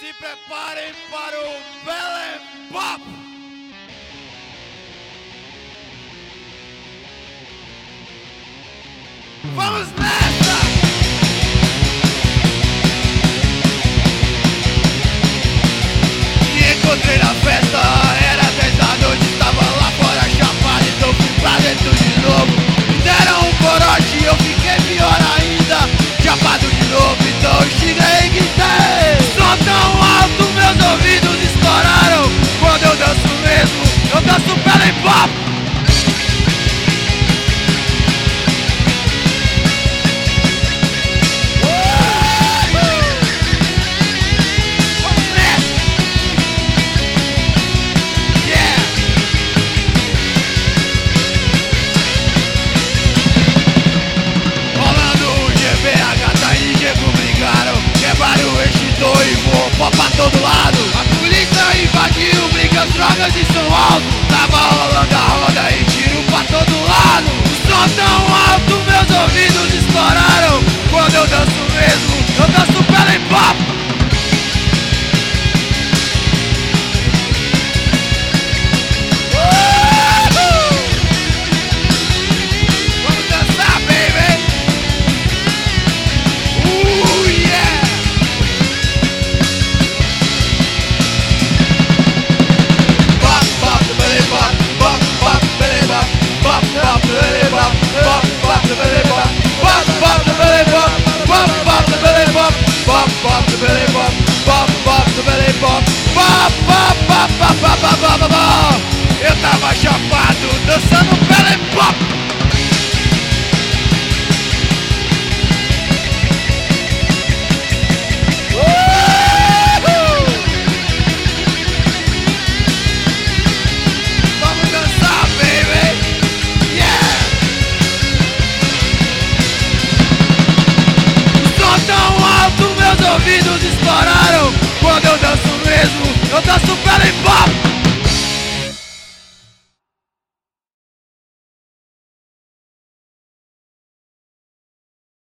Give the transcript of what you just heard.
Se preparem para o Belém Pop! Vamos nessa! Me encontrei na festa, era 10 da noite, estava lá fora chapado, então fui pra dentro de novo. Me deram um corote e eu fiquei pior ainda, chapado de novo, então eu xinguei e gritei. Som tão alto, meus ouvidos estouraram. Quando eu danço mesmo, eu danço Belém Pop. Pó pra todo lado, a polícia invadiu, brigas, drogas e som alto. Tava rolando a roda e tiro pra todo lado. O som tão alto, meus ouvidos estouraram. Quando eu danço mesmo, eu danço Belém Pop. Eu tava chapado, dançando Belém Pop. Vamos dançar, baby. Yeah. O som tão alto, meus ouvidos estouraram. Quando eu danço mesmo, eu danço Belém Pop.